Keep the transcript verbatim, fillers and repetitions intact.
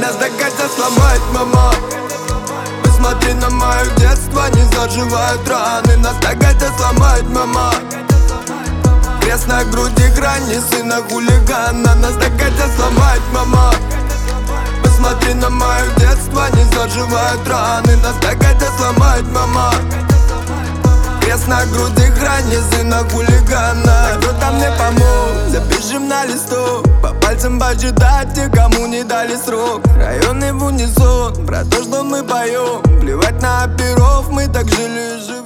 Нас догадятся сломать, мама. Посмотри на мое детство, не заживают раны. Нас догадятся сломать, мама. Крест на груди, грани сына хулигана. Нас догадятся сломать, мама. Посмотри на мое детство, не заживают раны. Нас догадятся сломать, мама. Крест на груди, грани сына хулигана. Кто-то мне помог, запишем на листу. По пальцам почитать, никому не дали срок. Районы в унисон, про то, что мы поем. Плевать на оперов, мы так жили и живем.